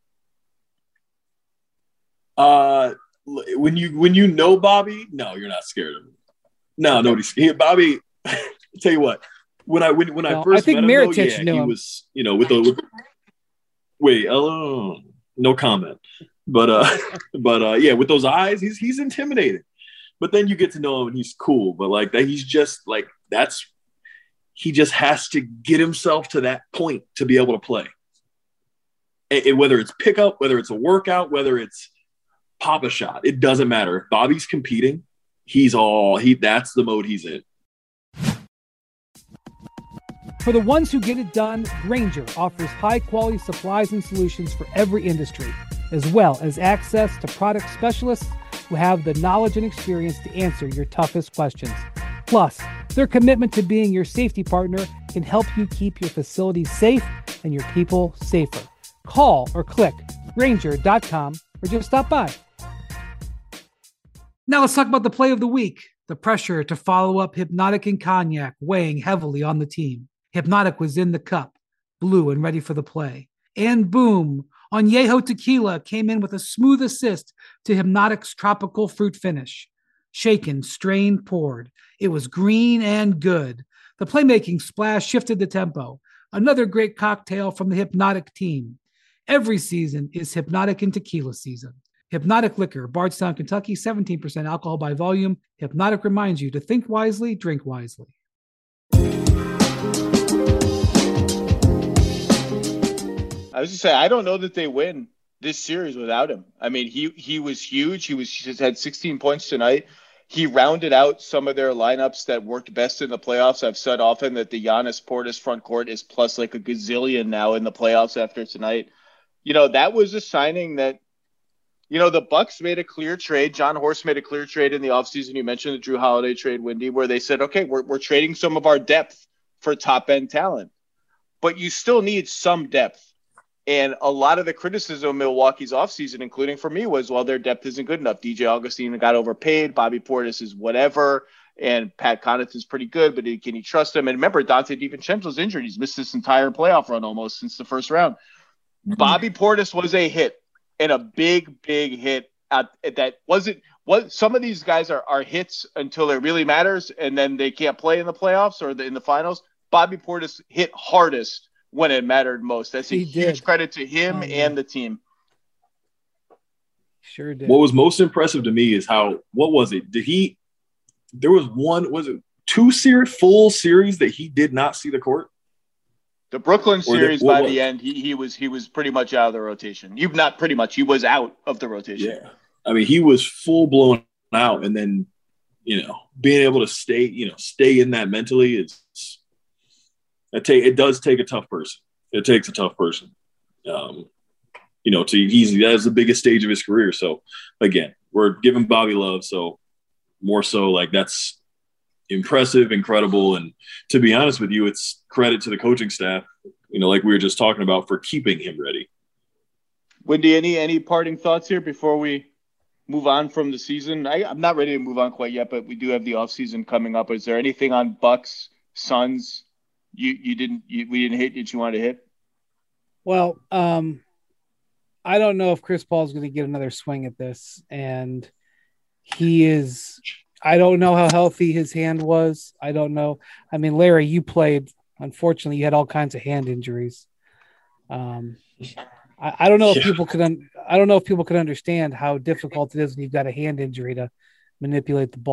Uh, when you when you know Bobby, no, you're not scared of him. No, okay. nobody's scared. Bobby, I'll tell you what. When I when when no, I first I think met him, though, Miritich yeah, knew he him. was, you know, with the with, wait, oh, no comment. But uh, but uh, yeah, with those eyes, he's he's intimidating. But then you get to know him, and he's cool. But like that, he's just like that's. He just has to get himself to that point to be able to play. And, and whether it's pickup, whether it's a workout, whether it's pop a shot, it doesn't matter. If Bobby's competing, he's all he. That's the mode he's in. For the ones who get it done, Grainger offers high-quality supplies and solutions for every industry, as well as access to product specialists who have the knowledge and experience to answer your toughest questions. Plus, their commitment to being your safety partner can help you keep your facilities safe and your people safer. Call or click Grainger dot com or just stop by. Now let's talk about the play of the week. The pressure to follow up Hypnotic and Cognac weighing heavily on the team. Hypnotic was in the cup, blue and ready for the play. And boom, Añejo Tequila came in with a smooth assist to Hypnotic's tropical fruit finish. Shaken, strained, poured. It was green and good. The playmaking splash shifted the tempo. Another great cocktail from the Hypnotic team. Every season is Hypnotic and Tequila season. Hypnotic Liquor, Bardstown, Kentucky, seventeen percent alcohol by volume. Hypnotic reminds you to think wisely, drink wisely. I was just saying, I don't know that they win this series without him. I mean, he he was huge. He was he just had sixteen points tonight. He rounded out some of their lineups that worked best in the playoffs. I've said often that the Giannis Portis front court is plus like a gazillion now in the playoffs after tonight. You know, that was a signing that, you know, the Bucks made a clear trade. John Horst made a clear trade in the offseason. You mentioned the Drew Holiday trade, Wendy, where they said, okay, we're we're trading some of our depth for top-end talent. But you still need some depth. And a lot of the criticism of Milwaukee's offseason, including for me, was, well, their depth isn't good enough. D J Augustine got overpaid. Bobby Portis is whatever. And Pat Connaughton's pretty good, but can you trust him? And remember, Dante DiVincenzo's injured. He's missed this entire playoff run almost since the first round. Mm-hmm. Bobby Portis was a hit, and a big, big hit at, that wasn't what some of these guys are, are hits until it really matters, and then they can't play in the playoffs or the, in the finals. Bobby Portis hit hardest when it mattered most. That's a he huge did. credit to him oh, and the team. Sure did. What was most impressive to me is how, what was it? Did he, there was one, was it two series, full series that he did not see the court? The Brooklyn series the, by was, the end, he he was he was pretty much out of the rotation. You not pretty much, he was out of the rotation. Yeah. I mean, he was full blown out, and then, you know, being able to stay, you know, stay in that mentally is, It, take, it does take a tough person. It takes a tough person. Um, you know, to he's that's the biggest stage of his career. So again, we're giving Bobby love. So more so like that's impressive, incredible. And to be honest with you, it's credit to the coaching staff, you know, like we were just talking about, for keeping him ready. Wendy, any any parting thoughts here before we move on from the season? I, I'm not ready to move on quite yet, but we do have the offseason coming up. Is there anything on Bucks, Suns, You you didn't you, we didn't hit that you wanted to hit? Well, um, I don't know if Chris Paul is going to get another swing at this, and he is. I don't know how healthy his hand was. I don't know. I mean, Larry, you played. Unfortunately, you had all kinds of hand injuries. Um, I, I don't know if yeah. people could. Un, I don't know if people could understand how difficult it is when you've got a hand injury to manipulate the ball.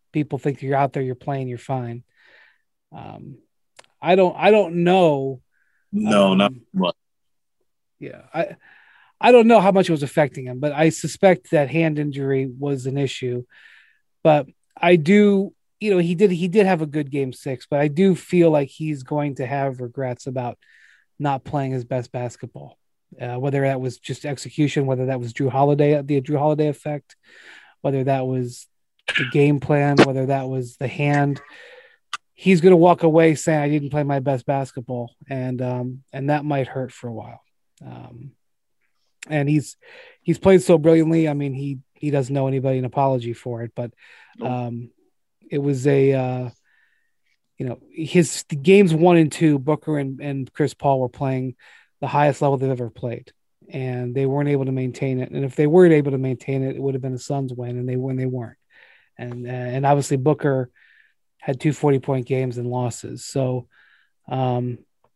people think you're out there, you're playing, you're fine. Um, I don't, I don't know. No, um, not much. Yeah, I, I don't know how much it was affecting him, but I suspect that hand injury was an issue. But I do, you know, he did, he did have a good game six, but I do feel like he's going to have regrets about not playing his best basketball. Uh, whether that was just execution, whether that was Drew Holiday, the Drew Holiday effect, whether that was the game plan, whether that was the hand. He's going to walk away saying, "I didn't play my best basketball," and um, and that might hurt for a while. Um, and he's he's played so brilliantly. I mean, he he doesn't owe anybody an apology for it, but um, it was a uh, you know, his games one and two, Booker and, and Chris Paul were playing the highest level they've ever played, and they weren't able to maintain it. And if they weren't able to maintain it, it would have been a Suns win, and they when they weren't. And uh, and obviously Booker had two forty point games and losses. So um,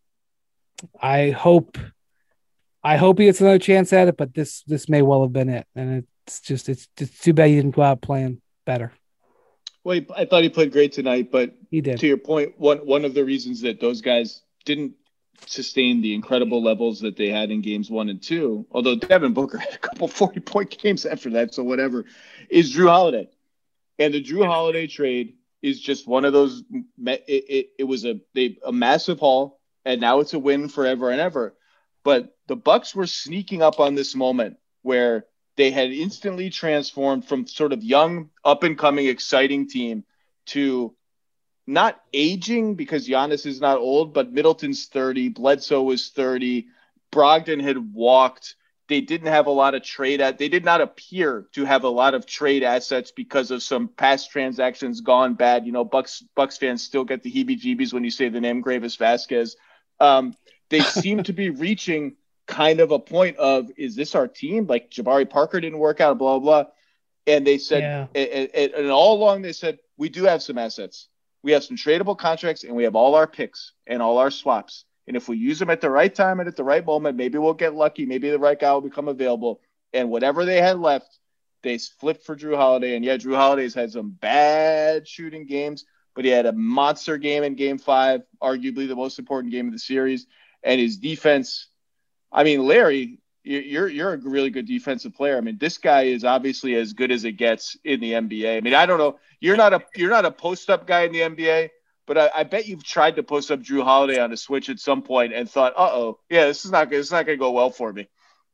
I hope I hope he gets another chance at it, but this this may well have been it. And it's just it's it's too bad he didn't go out playing better. Well, he, I thought he played great tonight, but he did. To your point, one one of the reasons that those guys didn't sustain the incredible levels that they had in games one and two, although Devin Booker had a couple forty point games after that, so whatever, is Drew Holiday. And the Drew Holiday trade is just one of those. It, it, it was a they, a massive haul, and now it's a win forever and ever. But the Bucks were sneaking up on this moment where they had instantly transformed from sort of young, up-and-coming, exciting team to not aging because Giannis is not old, but Middleton's thirty, Bledsoe was thirty, Brogdon had walked. They didn't have a lot of trade at. They did not appear to have a lot of trade assets because of some past transactions gone bad. You know, Bucks Bucks fans still get the heebie-jeebies when you say the name Gravis Vasquez. Um, they seem to be reaching kind of a point of, is this our team? Like Jabari Parker didn't work out, blah, blah, blah. And they said, yeah. and, and, and all along they said, we do have some assets. We have some tradable contracts and we have all our picks and all our swaps. And if we use them at the right time and at the right moment, maybe we'll get lucky. Maybe the right guy will become available. And whatever they had left, they flipped for Drew Holiday. And yeah, Drew Holiday's had some bad shooting games, but he had a monster game in game five, arguably the most important game of the series. And his defense, I mean, Larry, you're you're a really good defensive player. I mean, this guy is obviously as good as it gets in the N B A. I mean, I don't know. You're not a you're not a post-up guy in the N B A, but I, I bet you've tried to post up Drew Holiday on a switch at some point and thought, uh-oh, yeah, this is not good. It's not going to go well for me.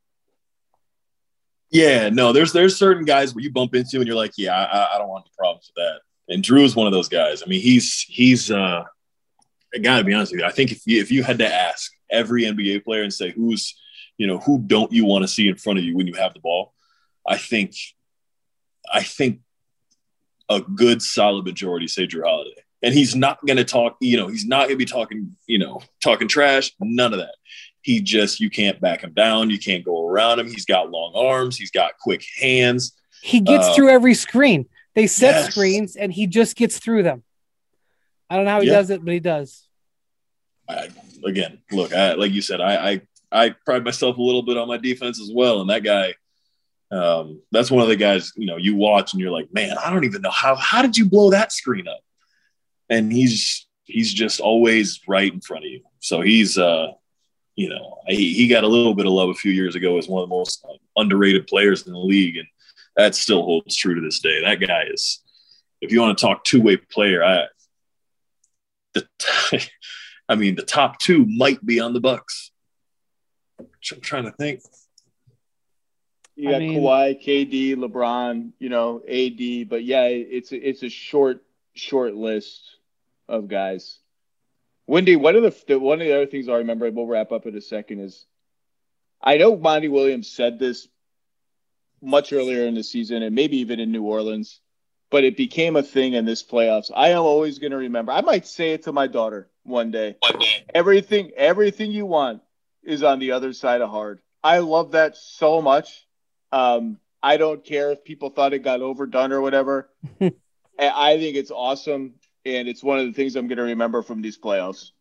Yeah, no, there's there's certain guys where you bump into and you're like, yeah, I, I don't want any problems with that. And Drew is one of those guys. I mean, he's he's uh, I gotta be honest with you. I think if you if you had to ask every N B A player and say who's you know who don't you want to see in front of you when you have the ball, I think I think a good solid majority say Drew Holiday. And he's not going to talk, you know, he's not going to be talking, you know, talking trash, none of that. He just, you can't back him down. You can't go around him. He's got long arms. He's got quick hands. He gets uh, through every screen. They set yes. screens and he just gets through them. I don't know how he yeah. does it, but he does. I, again, look, I, like you said, I, I, I pride myself a little bit on my defense as well. And that guy, um, that's one of the guys, you know, you watch and you're like, man, I don't even know how, how did you blow that screen up? And he's, he's just always right in front of you. So he's, uh, you know, he, he got a little bit of love a few years ago as one of the most underrated players in the league. And that still holds true to this day. That guy is, if you want to talk two-way player, I, the, I mean, the top two might be on the Bucks. I'm trying to think. You got I mean, Kawhi, K D, LeBron, you know, A D, but yeah, it's a, it's a short, short list of guys. Wendy, one of the, the one of the other things I remember, we'll wrap up in a second, is I know Monty Williams said this much earlier in the season and maybe even in New Orleans, but it became a thing in this playoffs. I am always going to remember. I might say it to my daughter one day. One day. Everything, everything you want is on the other side of hard. I love that so much. Um, I don't care if people thought it got overdone or whatever. I think it's awesome, and it's one of the things I'm going to remember from these playoffs.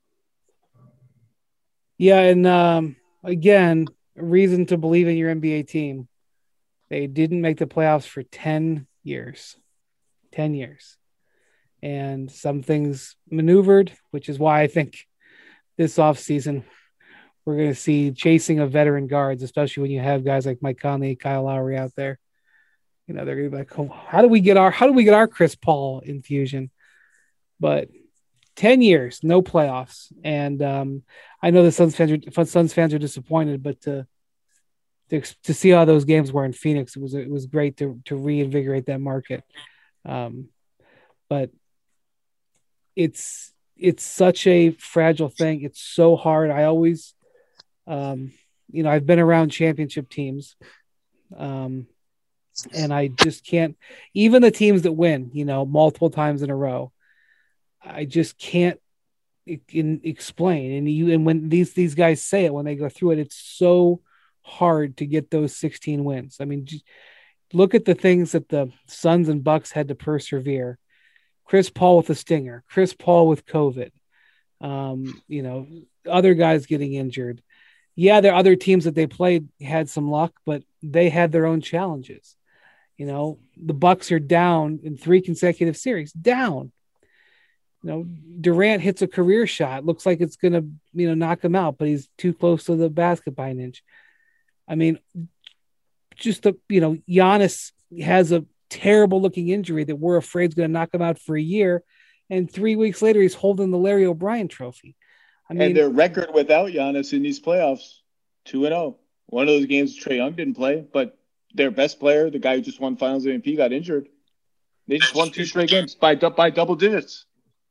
Yeah, and um, again, a reason to believe in your N B A team. They didn't make the playoffs for ten years. ten years. and some things maneuvered, which is why I think this offseason we're going to see chasing of veteran guards, especially when you have guys like Mike Conley, Kyle Lowry out there. You know, they're going to be like, oh, how do we get our, how do we get our Chris Paul infusion? But ten years, no playoffs. And um, I know the Suns fans are, Suns fans are disappointed, but to, to, to see how those games were in Phoenix, it was, it was great to, to reinvigorate that market. Um, but it's, it's such a fragile thing. It's so hard. I always, um, you know, I've been around championship teams, um, and I just can't, even the teams that win, you know, multiple times in a row, I just can't in, explain. And you, and when these, these guys say it, when they go through it, it's so hard to get those sixteen wins. I mean, just look at the things that the Suns and Bucks had to persevere. Chris Paul with a stinger, Chris Paul with COVID, um, you know, other guys getting injured. Yeah, there are other teams that they played had some luck, but they had their own challenges. You know, the Bucks are down in three consecutive series, down. You know, Durant hits a career shot. Looks like it's going to, you know, knock him out, but he's too close to the basket by an inch. I mean, just the, you know, Giannis has a terrible looking injury that we're afraid is going to knock him out for a year. And three weeks later, he's holding the Larry O'Brien trophy. I mean, and their record without Giannis in these playoffs, two and oh. One of those games, Trae Young didn't play, but their best player, the guy who just won Finals M V P, got injured. They just won two straight games by by double digits.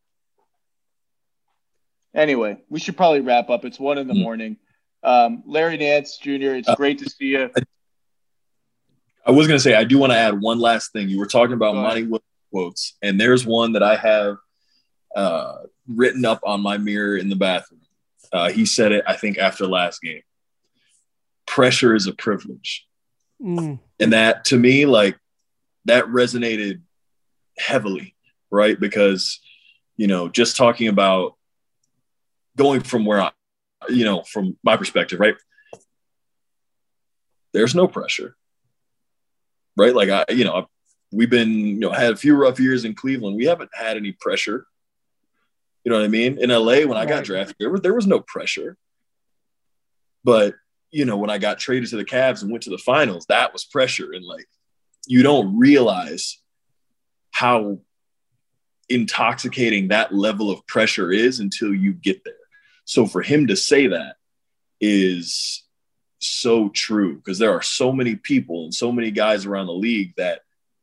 Anyway, we should probably wrap up. It's one in the mm-hmm. morning. Um, Larry Nance Junior, it's uh, great to see you. I was going to say, I do want to add one last thing. You were talking about Monty Williams quotes, and there's one that I have uh, written up on my mirror in the bathroom. Uh, he said it, I think, after last game. Pressure is a privilege. Mm. And that, to me, like, that resonated heavily, right? Because, you know, just talking about going from where I, you know, from my perspective, right? There's no pressure, right? Like, I, you know, we've been, you know, had a few rough years in Cleveland. We haven't had any pressure. You know what I mean? In L A, when I got drafted, there was, there was no pressure. But, you know, when I got traded to the Cavs and went to the finals, that was pressure. And, like, you don't realize how intoxicating that level of pressure is until you get there. So for him to say that is so true, because there are so many people and so many guys around the league that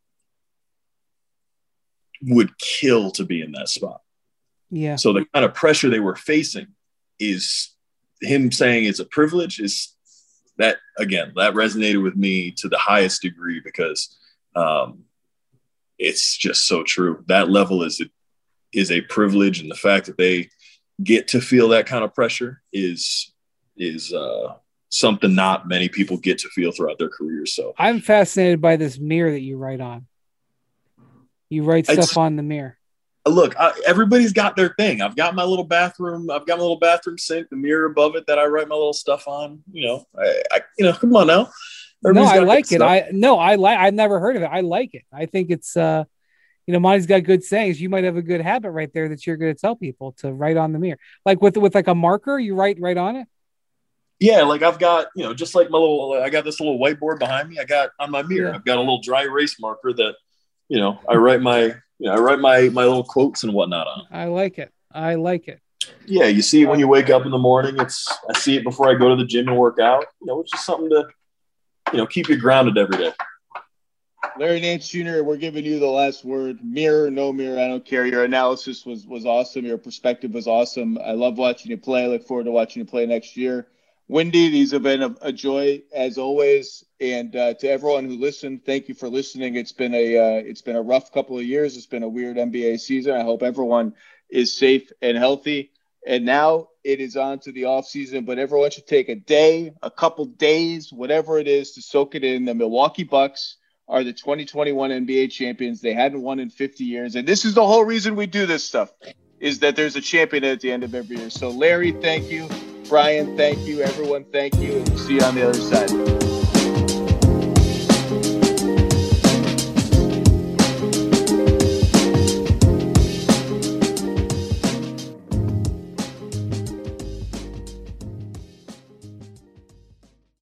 would kill to be in that spot. Yeah. So the kind of pressure they were facing is him saying it's a privilege is that, again, that resonated with me to the highest degree, because um, it's just so true. That level is a, is a privilege. And the fact that they get to feel that kind of pressure is, is uh, something not many people get to feel throughout their careers. So I'm fascinated by this mirror that you write on. You write stuff it's, on the mirror. Look, I, everybody's got their thing. I've got my little bathroom. I've got my little bathroom sink, the mirror above it that I write my little stuff on. You know, I, I you know, come on now. Everybody's no, I like it. Stuff. I no, I like. I've never heard of it. I like it. I think it's, uh, you know, Monty's got good sayings. You might have a good habit right there that you're going to tell people to write on the mirror, like with with like a marker. You write right on it. Yeah, like I've got, you know, just like my little, I got this little whiteboard behind me. I got on my mirror. Yeah. I've got a little dry erase marker that, you know, I write my. You know, I write my, my little quotes and whatnot on. I like it. I like it. Yeah, you see it when you wake up in the morning. It's I see it before I go to the gym and work out. You know, it's just something to, you know, keep you grounded every day. Larry Nance Junior, we're giving you the last word. Mirror, no mirror, I don't care. Your analysis was was awesome. Your perspective was awesome. I love watching you play. I look forward to watching you play next year. Wendy, these have been a, a joy as always. And uh, to everyone who listened, thank you for listening. It's been a uh, it's been a rough couple of years. It's been a weird N B A season. I hope everyone is safe and healthy. And now it is on to the off season. But everyone should take a day, a couple days, whatever it is, to soak it in. The Milwaukee Bucks are the twenty twenty-one N B A champions. They hadn't won in fifty years, and this is the whole reason we do this stuff. Is that there's a champion at the end of every year. So Larry, thank you. Brian, thank you. Everyone, thank you. And we'll see you on the other side.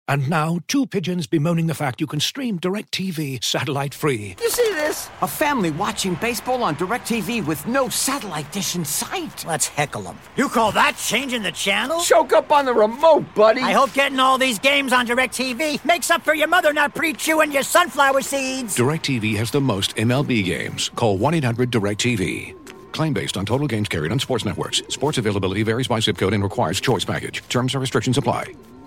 And now, two pigeons bemoaning the fact you can stream DirecTV satellite-free. You see this? A family watching baseball on DirecTV with no satellite dish in sight. Let's heckle them. You call that changing the channel? Choke up on the remote, buddy. I hope getting all these games on DirecTV makes up for your mother not pre-chewing your sunflower seeds. DirecTV has the most M L B games. Call one eight hundred direct T V. Claim based on total games carried on sports networks. Sports availability varies by zip code and requires choice package. Terms and restrictions apply.